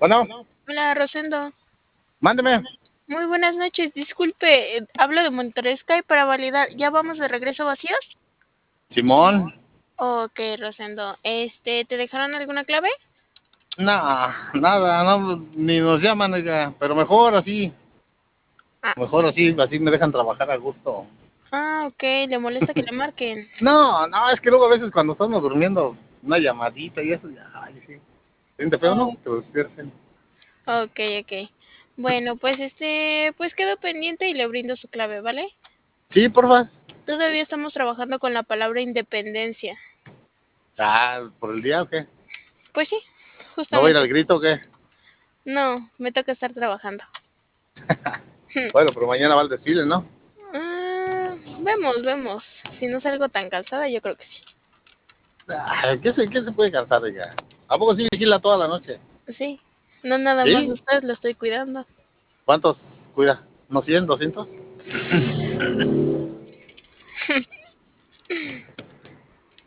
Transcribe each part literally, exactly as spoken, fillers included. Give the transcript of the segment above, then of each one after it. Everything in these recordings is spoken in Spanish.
Bueno, Hola, Rosendo. mándeme. Muy buenas noches. Disculpe, eh, hablo de Monterrey Sky para validar. ¿Ya vamos de regreso vacíos? Simón. Ok, Rosendo. Este, ¿te dejaron alguna clave? No, nada, no, ni nos llaman, oiga, pero mejor así, Ah, mejor así, así me dejan trabajar a gusto. ah, ok. ¿Le molesta que le marquen? No, no, es que luego a veces cuando estamos durmiendo, una llamadita y eso, ya, ay, sí. Siente feo, ¿no? Oh, Que te despierten. ok, ok. Bueno, pues este, pues quedo pendiente y le brindo su clave, ¿vale? Sí, porfa. Todavía estamos trabajando con la palabra independencia. Ah, ¿por el día o qué? Pues sí, ¿No va a ir justamente. al grito o qué? No, me toca estar trabajando. Bueno, pero mañana va al desfile, ¿no? Ah, vemos, vemos. Si no salgo tan cansada, yo creo que sí. Ah, ¿qué se, qué se puede cansar, oiga? ¿A poco sí vigila toda la noche? Sí, no nada más ¿Sí? usted lo estoy cuidando. ¿Cuántos cuida? ¿Unos cien, doscientos?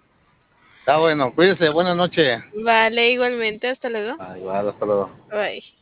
Está bueno, cuídese, buena noche. Vale, igualmente, hasta luego. Ah, igual, hasta luego. Bye.